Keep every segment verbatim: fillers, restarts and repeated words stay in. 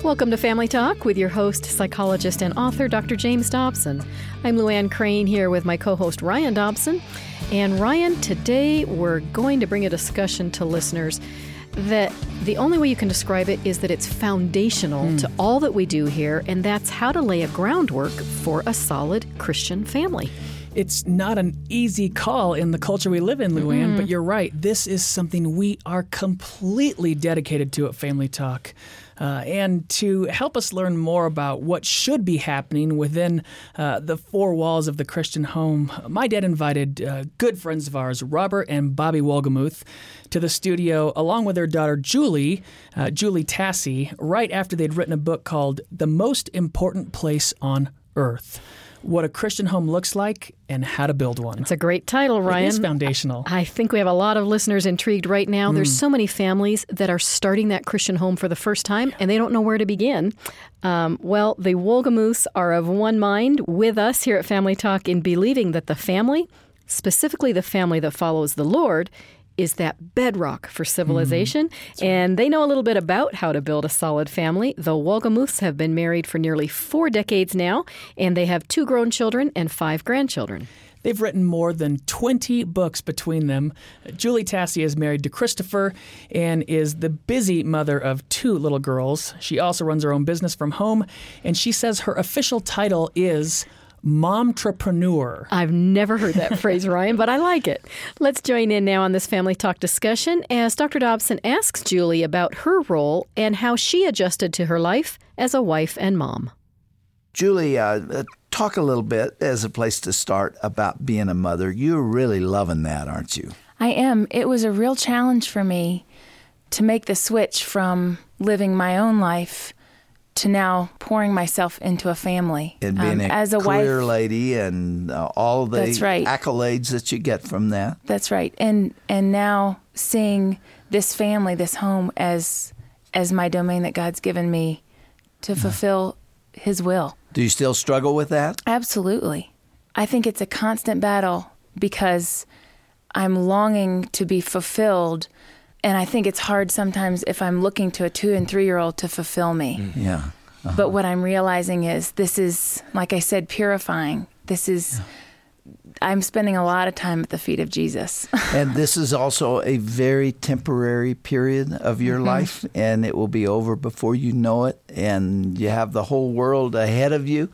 Welcome to Family Talk with your host, psychologist and author, Doctor James Dobson. I'm Luann Crane here with my co-host, Ryan Dobson. And Ryan, today we're going to bring a discussion to listeners that the only way you can describe it is that it's foundational mm. to all that we do here, and that's how to lay a groundwork for a solid Christian family. It's not an easy call in the culture we live in, Luann, mm-hmm. but you're right. This is something we are completely dedicated to at Family Talk. Uh, and to help us learn more about what should be happening within uh, the four walls of the Christian home, my dad invited uh, good friends of ours, Robert and Bobby Wolgemuth, to the studio along with their daughter, Julie, uh, Julie Tassi, right after they'd written a book called The Most Important Place on Earth: What a Christian Home Looks Like and How to Build One. It's a great title, Ryan. It is foundational. I think we have a lot of listeners intrigued right now. Mm. There's so many families that are starting that Christian home for the first time, and they don't know where to begin. Um, well, the Wolgemuths are of one mind with us here at Family Talk in believing that the family, specifically the family that follows the Lord, is that bedrock for civilization. Mm, and they know a little bit about how to build a solid family. The Wolgemuths have been married for nearly four decades now, and they have two grown children and five grandchildren. They've written more than twenty books between them. Julie Tassi is married to Christopher and is the busy mother of two little girls. She also runs her own business from home, and she says her official title is Momtrepreneur. I've never heard that phrase, Ryan, but I like it. Let's join in now on this Family Talk discussion as Doctor Dobson asks Julie about her role and how she adjusted to her life as a wife and mom. Julie, uh, talk a little bit as a place to start about being a mother. You're really loving that, aren't you? I am. It was a real challenge for me to make the switch from living my own life to now pouring myself into a family. And being um, a as a career wife, lady and uh, all the that's right. accolades that you get from that. That's right. And and now seeing this family, this home, as as my domain that God's given me to fulfill His will. Do you still struggle with that? Absolutely. I think it's a constant battle because I'm longing to be fulfilled. And I think it's hard sometimes if I'm looking to a two and three-year-old to fulfill me. Yeah. Uh-huh. But what I'm realizing is this is, like I said, purifying. This is, yeah. I'm spending a lot of time at the feet of Jesus. And this is also a very temporary period of your mm-hmm. life, and it will be over before you know it. And you have the whole world ahead of you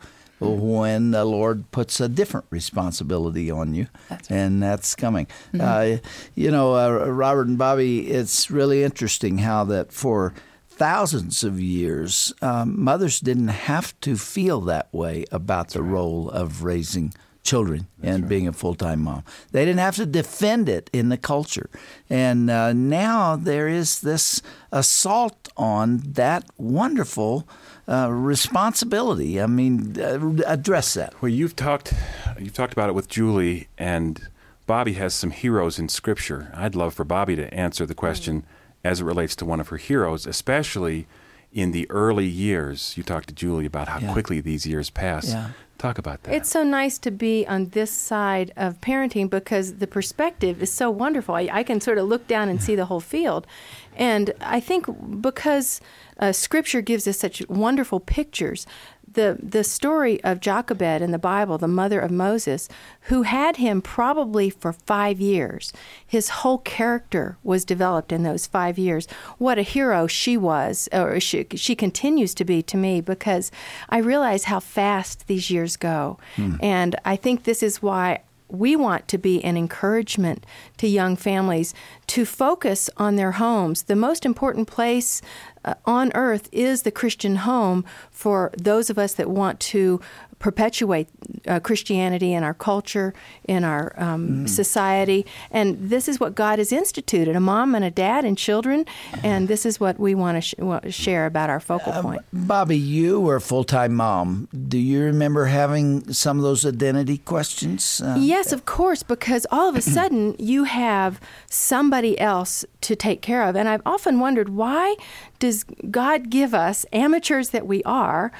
when the Lord puts a different responsibility on you, that's right. and that's coming. Mm-hmm. Uh, you know, uh, Robert and Bobby, it's really interesting how that for thousands of years, um, mothers didn't have to feel that way about that's the right. role of raising children that's and right. being a full-time mom. They didn't have to defend it in the culture. And uh, now there is this assault on that wonderful Uh, responsibility. I mean, uh, address that. Well, you've talked, you've talked about it with Julie, and Bobby has some heroes in Scripture. I'd love for Bobby to answer the question as it relates to one of her heroes, especially in the early years. You talked to Julie about how yeah. quickly these years pass. Yeah. Talk about that. It's so nice to be on this side of parenting because the perspective is so wonderful. I, I can sort of look down and see the whole field. And I think because uh, Scripture gives us such wonderful pictures, the the story of Jochebed in the Bible, the mother of Moses, who had him probably for five years. His whole character was developed in those five years. What a hero she was, or she, she continues to be to me, because I realize how fast these years go. Hmm. And I think this is why we want to be an encouragement to young families to focus on their homes. The most important place uh, on earth is the Christian home for those of us that want to perpetuate uh, Christianity in our culture, in our um, mm. society. And this is what God has instituted, a mom and a dad and children, and this is what we want to sh- want to share about our focal point. Uh, Bobby, you were a full-time mom. Do you remember having some of those identity questions? Uh, yes, of course, because all of a sudden you have somebody else to take care of. And I've often wondered, why does God give us, amateurs that we are,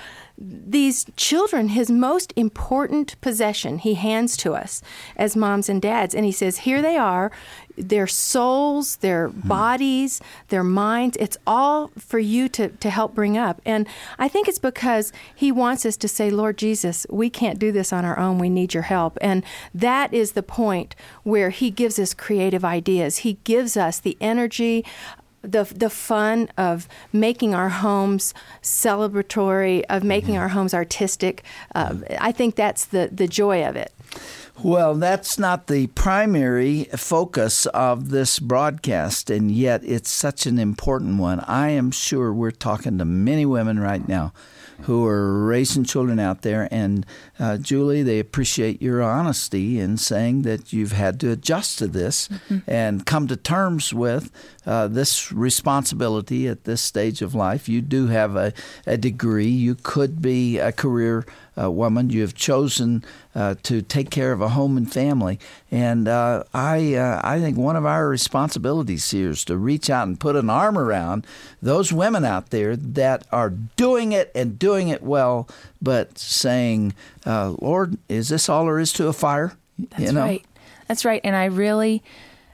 these children, his most important possession, he hands to us as moms and dads. And he says, here they are, their souls, their bodies, their minds. It's all for you to, to help bring up. And I think it's because he wants us to say, Lord Jesus, we can't do this on our own. We need your help. And that is the point where he gives us creative ideas. He gives us the energy, the the fun of making our homes celebratory, of making our homes artistic. Uh, I think that's the, the joy of it. Well, that's not the primary focus of this broadcast, and yet it's such an important one. I am sure we're talking to many women right now who are raising children out there. And uh, Julie, they appreciate your honesty in saying that you've had to adjust to this mm-hmm. and come to terms with uh, this responsibility at this stage of life. You do have a, a degree. You could be a career uh, woman. You have chosen uh, to take care of a home and family. And uh, I, uh, I think one of our responsibilities here is to reach out and put an arm around those women out there that are doing it and doing it well, but saying, uh, Lord, is this all there is to a fire? That's you know? right. That's right. And I really,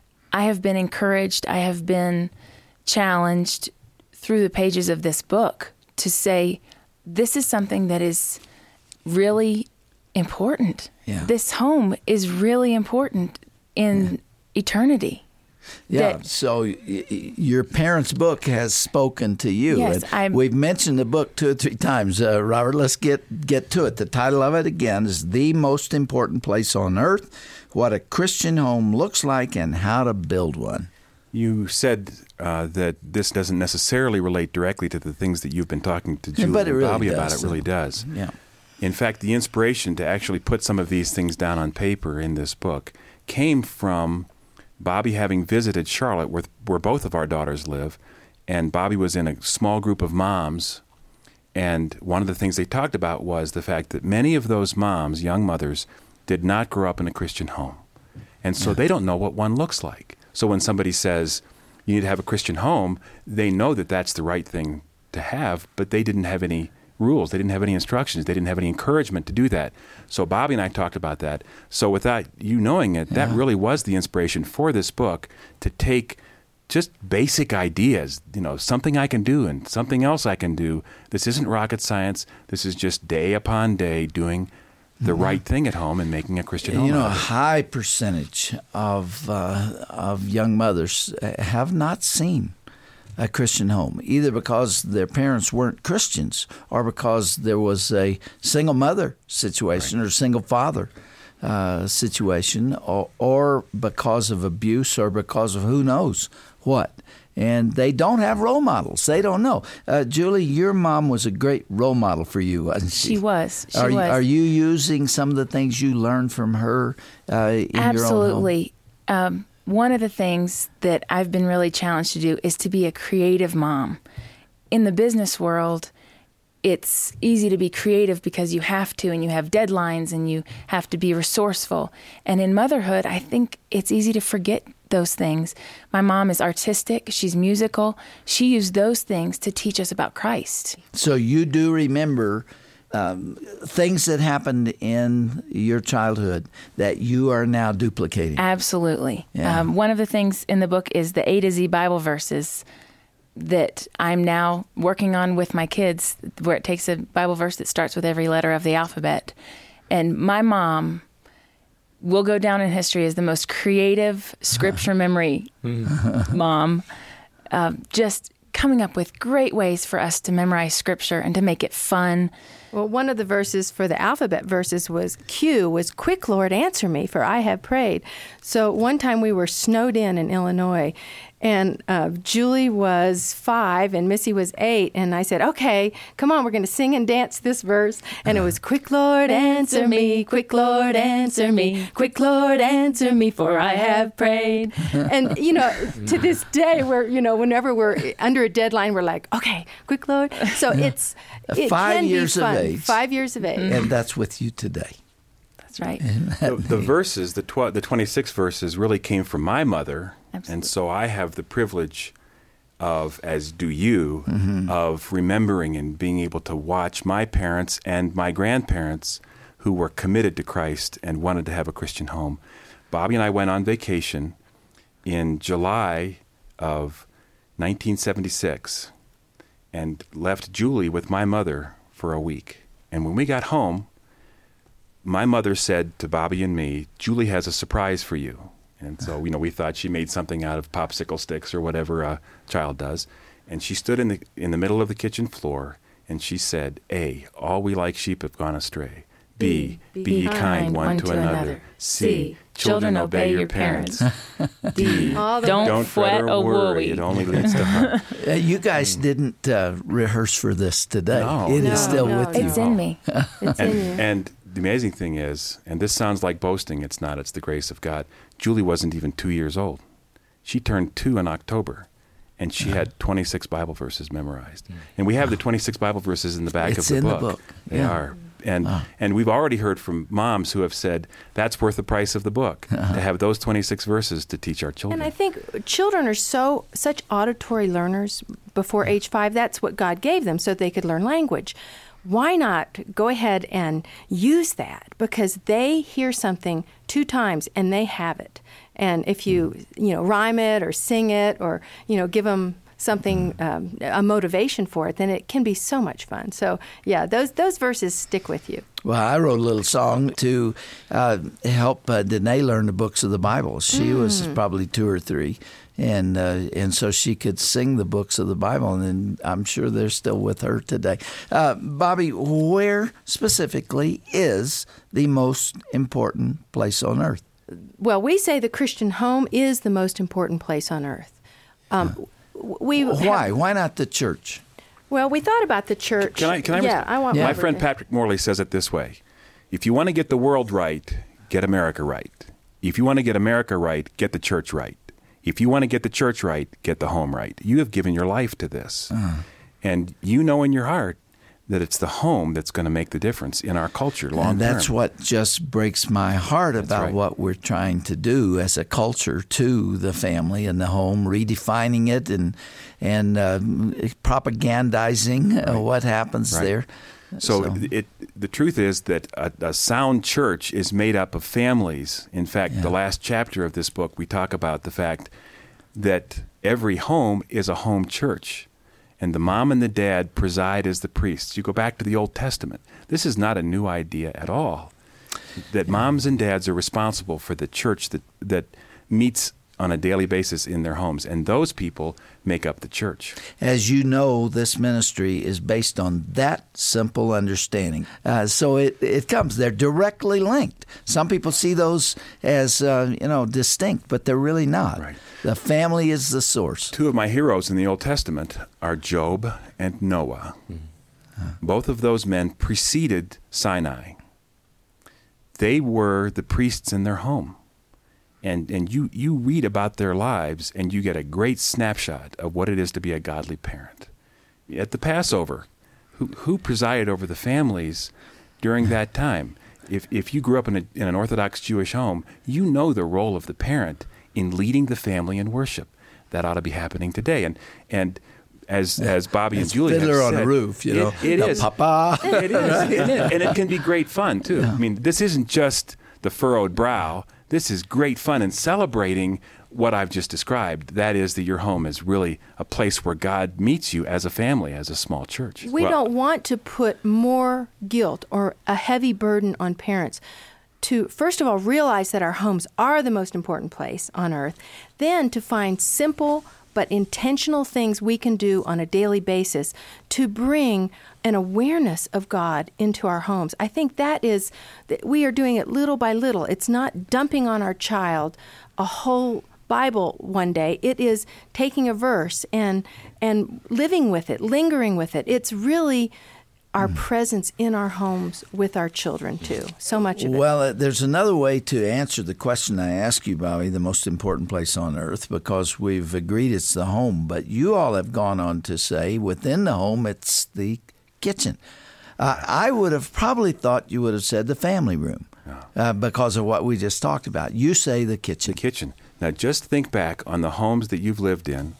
I have been encouraged, I have been challenged through the pages of this book to say, this is something that is really important. Yeah. This home is really important in yeah. eternity. Yeah, that, so y- y- your parents' book has spoken to you. Yes, And I'm, we've mentioned the book two or three times. Uh, Robert, let's get, get to it. The title of it, again, is The Most Important Place on Earth, What a Christian Home Looks Like and How to Build One. You said uh, that this doesn't necessarily relate directly to the things that you've been talking to Julie but it and really Bobby does, about. It so. really does. Yeah. In fact, the inspiration to actually put some of these things down on paper in this book came from Bobby having visited Charlotte, where, where both of our daughters live, and Bobby was in a small group of moms, and one of the things they talked about was the fact that many of those moms, young mothers, did not grow up in a Christian home. And so yeah. they don't know what one looks like. So when somebody says, you need to have a Christian home, they know that that's the right thing to have, but they didn't have any rules. They didn't have any instructions. They didn't have any encouragement to do that. So Bobby and I talked about that. So without you knowing it, yeah. that really was the inspiration for this book, to take just basic ideas, you know, something I can do and something else I can do. This isn't rocket science. This is just day upon day doing the mm-hmm. right thing at home and making a Christian home. You know, a high percentage of uh, of young mothers have not seen a Christian home, either because their parents weren't Christians or because there was a single mother situation right. or single father uh, situation, or, or because of abuse or because of who knows what. And they don't have role models. They don't know. Uh, Julie, your mom was a great role model for you, wasn't she? She was. She are, was. Are you using some of the things you learned from her uh, in Absolutely. your own home? Um, One of the things that I've been really challenged to do is to be a creative mom. In the business world, it's easy to be creative because you have to, and you have deadlines, and you have to be resourceful. And in motherhood, I think it's easy to forget those things. My mom is artistic. She's musical. She used those things to teach us about Christ. So you do remember Um, things that happened in your childhood that you are now duplicating. Absolutely. Yeah. Um, one of the things in the book is the A to Z Bible verses that I'm now working on with my kids, where it takes a Bible verse that starts with every letter of the alphabet. And my mom will go down in history as the most creative scripture memory mom, uh, just coming up with great ways for us to memorize scripture and to make it fun. Well, one of the verses for the alphabet verses was Q, was quick, Lord, answer me, for I have prayed. So one time we were snowed in in Illinois, and uh, Julie was five and Missy was eight, and I said, okay, come on, we're going to sing and dance this verse. And it was, quick, Lord, answer me, quick, Lord, answer me, quick, Lord, answer me, for I have prayed. And, you know, to this day, we're, you know, whenever we're under a deadline, we're like, okay, quick, Lord. So it's, it Five can years be fun. of age. Five years of age. And that's with you today. That's right. The, the verses, the tw- the twenty-six verses, really came from my mother. Absolutely. And so I have the privilege of, as do you, mm-hmm. of remembering and being able to watch my parents and my grandparents who were committed to Christ and wanted to have a Christian home. Bobby and I went on vacation in July of nineteen seventy-six and left Julie with my mother for a week. And when we got home, my mother said to Bobby and me, Julie has a surprise for you. And so, you know, we thought she made something out of popsicle sticks or whatever a child does. And she stood in the in the middle of the kitchen floor and she said, A, all we like sheep have gone astray. B, be, be ye kind, kind one, one to another. another. C, children obey your parents. D, don't, don't fret or worry. It only leads to harm. Uh, you guys didn't uh, rehearse for this today. No. It no, is still no, with no. you. It's in me. It's and, in you. And the amazing thing is, and this sounds like boasting, it's not, it's the grace of God. Julie wasn't even two years old. She turned two in October, and she had twenty-six Bible verses memorized. And we have the twenty-six Bible verses in the back It's of the in book. the book. They Yeah. are. And Wow. and we've already heard from moms who have said, that's worth the price of the book, Uh-huh. to have those twenty-six verses to teach our children. And I think children are so such auditory learners before age five. That's what God gave them so they could learn language. Why not go ahead and use that? Because they hear something two times and they have it. And if you, you know, rhyme it or sing it or, you know, give them something, um, a motivation for it, then it can be so much fun. So, yeah, those those verses stick with you. Well, I wrote a little song to uh, help uh, Danae learn the books of the Bible. She mm. was probably two or three, and uh, and so she could sing the books of the Bible, and I'm sure they're still with her today. Uh, Bobby, where specifically is the most important place on earth? Well, we say the Christian home is the most important place on earth. Um, uh. We Why? have, Why not the church? well, we thought about the church. Can I? Can I? Yeah, I want. My Robert friend to- Patrick Morley says it this way: if you want to get the world right, get America right. If you want to get America right, get the church right. If you want to get the church right, get the home right. You have given your life to this, uh. and you know in your heart that it's the home that's going to make the difference in our culture long term. And that's what just breaks my heart That's about right. what we're trying to do as a culture to the family and the home, redefining it and and uh, propagandizing right. uh, what happens right. there. So, So- it, the truth is that a, a sound church is made up of families. In fact, Yeah. the last chapter of this book, we talk about the fact that every home is a home church. And the mom and the dad preside as the priests. You go back to the Old Testament. This is not a new idea at all. That moms and dads are responsible for the church that, that meets on a daily basis in their homes. And those people make up the church. As you know, this ministry is based on that simple understanding. Uh, so it, it comes, they're directly linked. Some people see those as, uh, you know, distinct, but they're really not. Right. The family is the source. Two of my heroes in the Old Testament are Job and Noah. Mm-hmm. Both of those men preceded Sinai. They were the priests in their home. And and you, you read about their lives, and you get a great snapshot of what it is to be a godly parent. At the Passover, who who presided over the families during that time? If if you grew up in, a, in an Orthodox Jewish home, you know the role of the parent in leading the family in worship. That ought to be happening today. And and as as Bobby and It's Julie have Fiddler on said, the Roof, you know. it, it the is. Papa. It is, it is, and it can be great fun too. Yeah. I mean, this isn't just the furrowed brow. This is great fun and celebrating what I've just described. That is that your home is really a place where God meets you as a family, as a small church. We Well, don't want to put more guilt or a heavy burden on parents to, first of all, realize that our homes are the most important place on earth, then to find simple but intentional things we can do on a daily basis to bring an awareness of God into our homes. I think that is, that we are doing it little by little. It's not dumping on our child a whole Bible one day. It is taking a verse and and living with it, lingering with it. It's really our mm. presence in our homes with our children, too. So much of it. Well, uh, there's another way to answer the question I ask you, Bobby, the most important place on earth, because we've agreed it's the home. But you all have gone on to say within the home, it's the kitchen. Uh, I would have probably thought you would have said the family room uh, because of what we just talked about. You say the kitchen. The kitchen. Now, just think back on the homes that you've lived in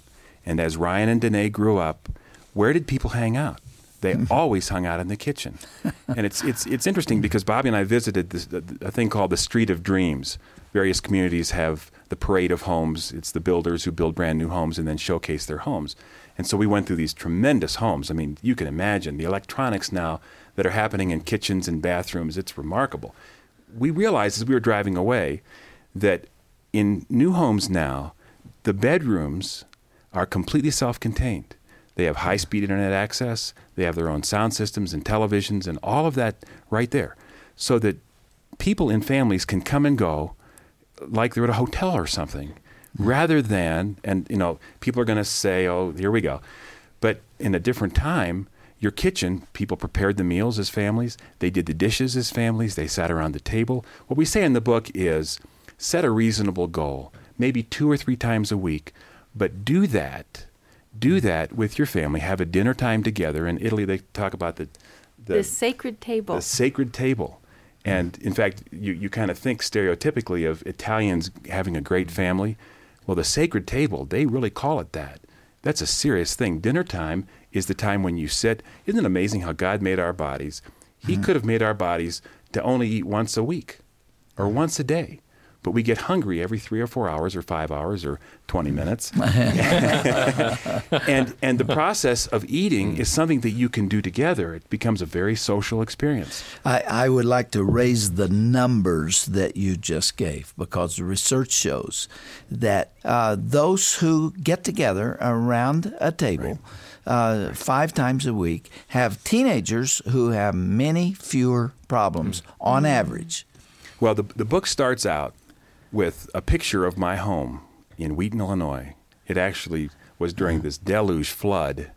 And as Ryan and Danae grew up, where did people hang out? They always hung out in the kitchen. And it's it's it's interesting because Bobby and I visited this, a thing called the Street of Dreams. Various communities have the parade of homes. It's the builders who build brand new homes and then showcase their homes. And so we went through these tremendous homes. I mean, you can imagine the electronics now that are happening in kitchens and bathrooms. It's remarkable. We realized as we were driving away that in new homes now, the bedrooms are completely self-contained. They have high-speed internet access. They have their own sound systems and televisions and all of that right there, so that people in families can come and go like they're at a hotel or something, rather than, and you know, people are going to say, oh, here we go. But in a different time, your kitchen, people prepared the meals as families. They did the dishes as families. They sat around the table. What we say in the book is set a reasonable goal, maybe two or three times a week, but do that. Do that with your family. Have a dinner time together. In Italy, they talk about the the, the sacred table. The sacred table. And in fact, you, you kind of think stereotypically of Italians having a great family. Well, the sacred table, they really call it that. That's a serious thing. Dinner time is the time when you sit. Isn't it amazing how God made our bodies? He mm-hmm. could have made our bodies to only eat once a week or once a day. But we get hungry every three or four hours or five hours or twenty minutes. and and the process of eating is something that you can do together. It becomes a very social experience. I, I would like to raise the numbers that you just gave, because the research shows that uh, those who get together around a table right. uh, five times a week have teenagers who have many fewer problems mm. on average. Well, the the book starts out with a picture of my home in Wheaton, Illinois. It actually was during this deluge flood,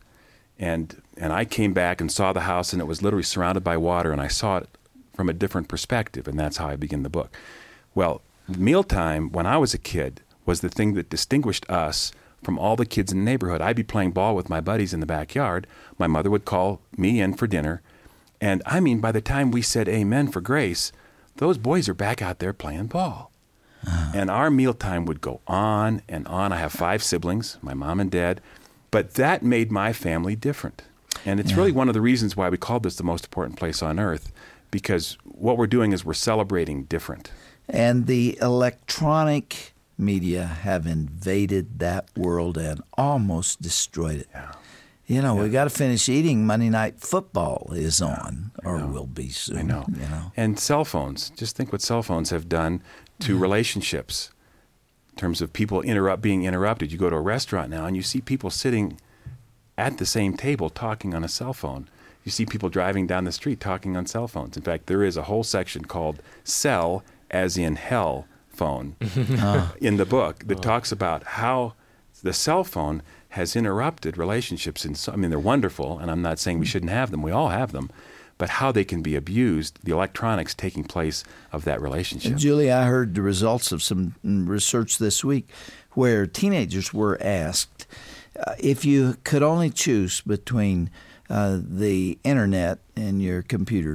and and I came back and saw the house, and it was literally surrounded by water, and I saw it from a different perspective, and that's how I begin the book. Well, mealtime when I was a kid was the thing that distinguished us from all the kids in the neighborhood. I'd be playing ball with my buddies in the backyard. My mother would call me in for dinner, and I mean, by the time we said amen for grace, those boys are back out there playing ball. Uh-huh. And our mealtime would go on and on. I have five siblings, my mom and dad, but that made my family different. And it's yeah. really one of the reasons why we called this the most important place on earth, because what we're doing is we're celebrating different. And the electronic media have invaded that world and almost destroyed it. Yeah. You know, yeah. we got to finish eating. Monday Night Football is on, or will be soon. I know. You know. And cell phones. Just think what cell phones have done to yeah. relationships in terms of people interrupt being interrupted. You go to a restaurant now and you see people sitting at the same table talking on a cell phone. You see people driving down the street talking on cell phones. In fact, there is a whole section called Cell, as in hell phone, oh. in the book that oh. talks about how the cell phone has interrupted relationships. In so, I mean, they're wonderful, and I'm not saying we shouldn't have them. We all have them. But how they can be abused, the electronics taking place of that relationship. And Julie, I heard the results of some research this week where teenagers were asked uh, if you could only choose between uh, the internet and your computer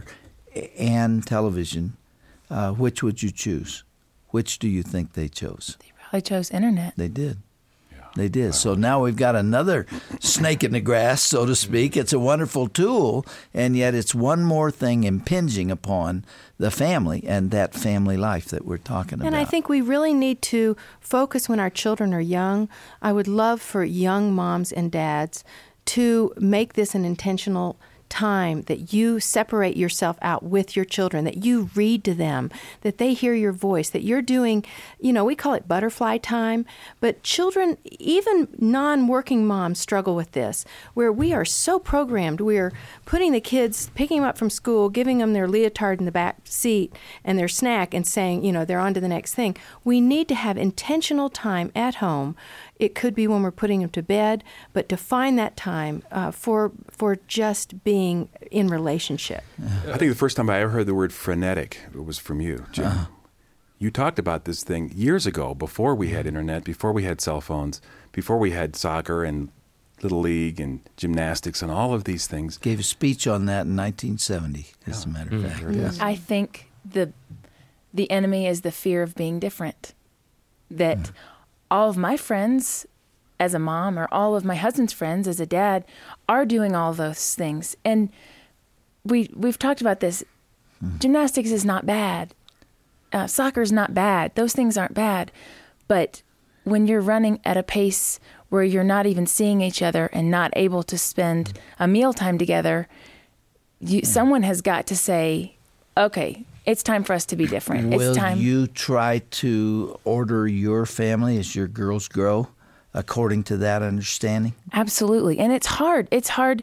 and television, uh, which would you choose? Which do you think they chose? They probably chose internet. They did. They did. So now we've got another snake in the grass, so to speak. It's a wonderful tool, and yet it's one more thing impinging upon the family and that family life that we're talking about. And I think we really need to focus when our children are young. I would love for young moms and dads to make this an intentional time, that you separate yourself out with your children, that you read to them, that they hear your voice, that you're doing, you know, we call it butterfly time, but children, even non-working moms struggle with this, where we are so programmed. We're putting the kids, picking them up from school, giving them their leotard in the back seat and their snack and saying, you know, they're on to the next thing. We need to have intentional time at home. It could be when we're putting them to bed, but to find that time uh, for for just being in relationship. I think the first time I ever heard the word frenetic, it was from you, Jim. Uh-huh. You talked about this thing years ago, before we had internet, before we had cell phones, before we had soccer and Little League and gymnastics and all of these things. Gave a speech on that in nineteen seventy, as a matter of fact. Mm-hmm. Yes. I think the the enemy is the fear of being different. That mm. all of my friends as a mom, or all of my husband's friends as a dad are doing all those things. And we, we've talked about this. Mm-hmm. Gymnastics is not bad. Uh, soccer is not bad. Those things aren't bad. But when you're running at a pace where you're not even seeing each other and not able to spend a mealtime together, you, mm-hmm. someone has got to say, okay, it's time for us to be different. Will it's time. you try to order your family as your girls grow according to that understanding? Absolutely. And it's hard. It's hard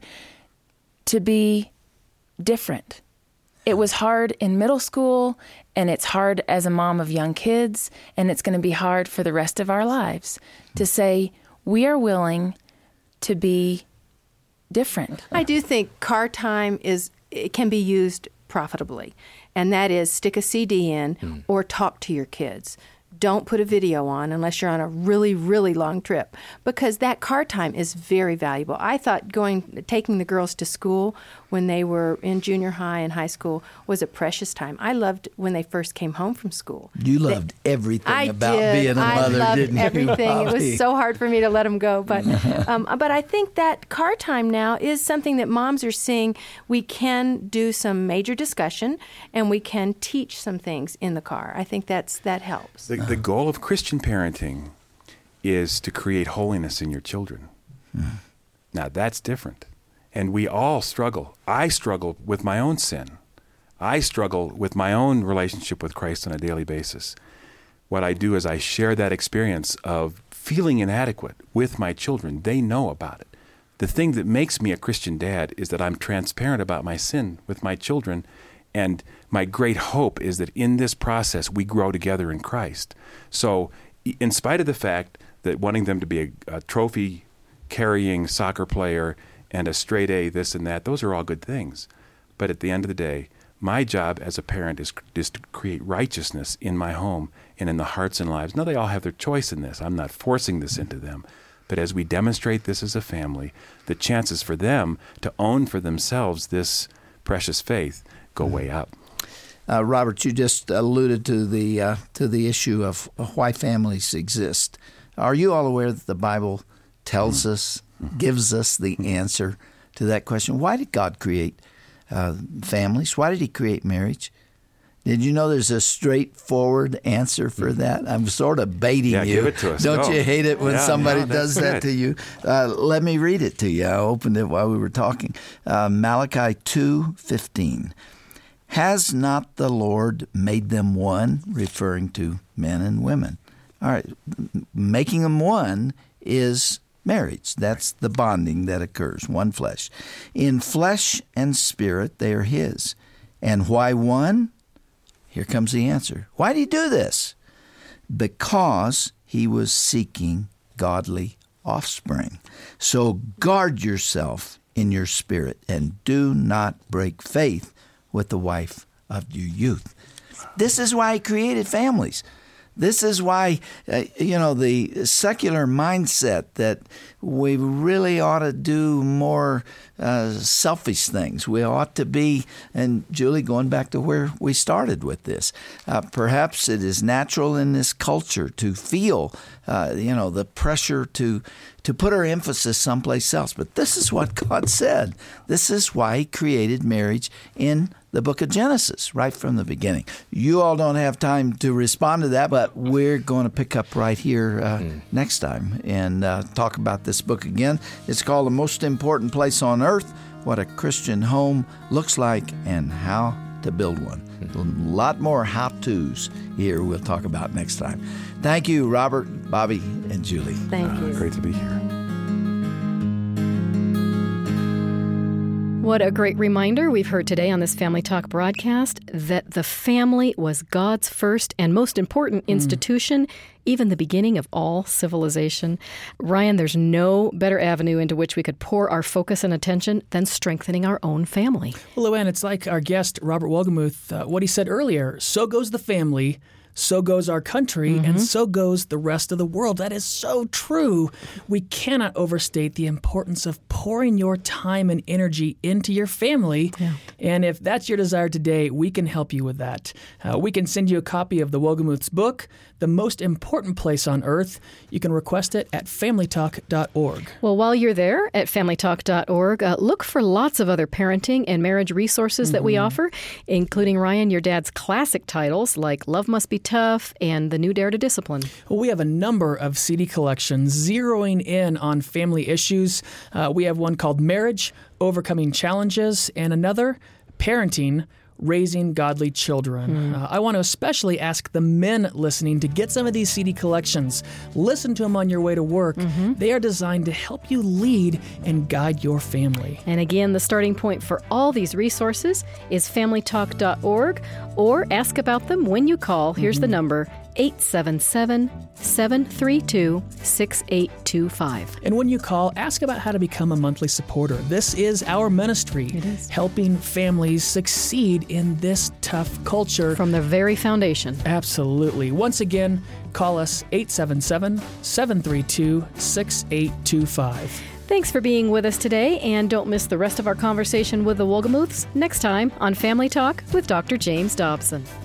to be different. It was hard in middle school, and it's hard as a mom of young kids, and it's going to be hard for the rest of our lives to say we are willing to be different. I do think car time is it can be used profitably, and that is stick a C D in mm. or talk to your kids. Don't put a video on unless you're on a really, really long trip, because that car time is very valuable. I thought going, taking the girls to school when they were in junior high and high school was a precious time. I loved when they first came home from school. You loved they, everything I about did. being a mother, I loved didn't everything. you, Bobby? It was so hard for me to let them go. But, um, but I think that car time now is something that moms are seeing. We can do some major discussion, and we can teach some things in the car. I think that's that helps. The, the goal of Christian parenting is to create holiness in your children. Mm. Now, that's different. And we all struggle. I struggle with my own sin. I struggle with my own relationship with Christ on a daily basis. What I do is I share that experience of feeling inadequate with my children. They know about it. The thing that makes me a Christian dad is that I'm transparent about my sin with my children. And my great hope is that in this process, we grow together in Christ. So in spite of the fact that wanting them to be a, a trophy-carrying soccer player and a straight A, this and that, those are all good things. But at the end of the day, my job as a parent is, is to create righteousness in my home and in the hearts and lives. Now, they all have their choice in this. I'm not forcing this into them. But as we demonstrate this as a family, the chances for them to own for themselves this precious faith go way up. Uh, Robert, you just alluded to the uh, to the issue of why families exist. Are you all aware that the Bible tells mm-hmm. us, gives us the answer to that question? Why did God create uh, families? Why did He create marriage? Did you know there's a straightforward answer for that? I'm sort of baiting yeah, you. Give it to us. Don't no. you hate it when yeah, somebody no, does that good. to you? Uh, let me read it to you. I opened it while we were talking. Uh, Malachi two fifteen. Has not the Lord made them one, referring to men and women? All right, making them one is marriage. That's the bonding that occurs, one flesh. In flesh and spirit, they are His. And why one? Here comes the answer. Why did He do this? Because He was seeking godly offspring. So guard yourself in your spirit and do not break faith with the wife of your youth. This is why He created families. This is why, uh, you know, the secular mindset that we really ought to do more uh, selfish things. We ought to be, and Julie, going back to where we started with this, uh, perhaps it is natural in this culture to feel, uh, you know, the pressure to to put our emphasis someplace else. But this is what God said. This is why He created marriage in the book of Genesis, right from the beginning. You all don't have time to respond to that, but we're going to pick up right here uh, mm. next time and uh, talk about this book again. It's called The Most Important Place on Earth, What a Christian Home Looks Like and How to Build One. Mm. A lot more how-tos here we'll talk about next time. Thank you, Robert, Bobby, and Julie. Thank uh, you. Great to be here. What a great reminder we've heard today on this Family Talk broadcast that the family was God's first and most important institution, mm. even the beginning of all civilization. Ryan, there's no better avenue into which we could pour our focus and attention than strengthening our own family. Well, Luann, it's like our guest, Robert Wolgemuth, uh, what he said earlier, so goes the family, so goes our country, mm-hmm. and so goes the rest of the world. That is so true. We cannot overstate the importance of pouring your time and energy into your family. Yeah. And if that's your desire today, we can help you with that. Uh, we can send you a copy of the Wolgemuth's book, The Most Important Place on Earth. You can request it at family talk dot org. Well, while you're there at family talk dot org, uh, look for lots of other parenting and marriage resources mm-hmm. that we offer, including, Ryan, your dad's classic titles like Love Must Be Tough and The New Dare to Discipline. Well, we have a number of C D collections zeroing in on family issues. Uh, we have one called Marriage, Overcoming Challenges, and another, Parenting, Raising Godly Children. Mm. Uh, I want to especially ask the men listening to get some of these C D collections. Listen to them on your way to work. Mm-hmm. They are designed to help you lead and guide your family. And again, the starting point for all these resources is family talk dot org, or ask about them when you call. Here's mm-hmm. the number, eight seven seven, seven three two, six eight two five. And when you call, ask about how to become a monthly supporter. This is our ministry, it is. helping families succeed in this tough culture. From the very foundation. Absolutely. Once again, call us eight seven seven, seven three two, six eight two five. Thanks for being with us today, and don't miss the rest of our conversation with the Wolgemuths next time on Family Talk with Doctor James Dobson.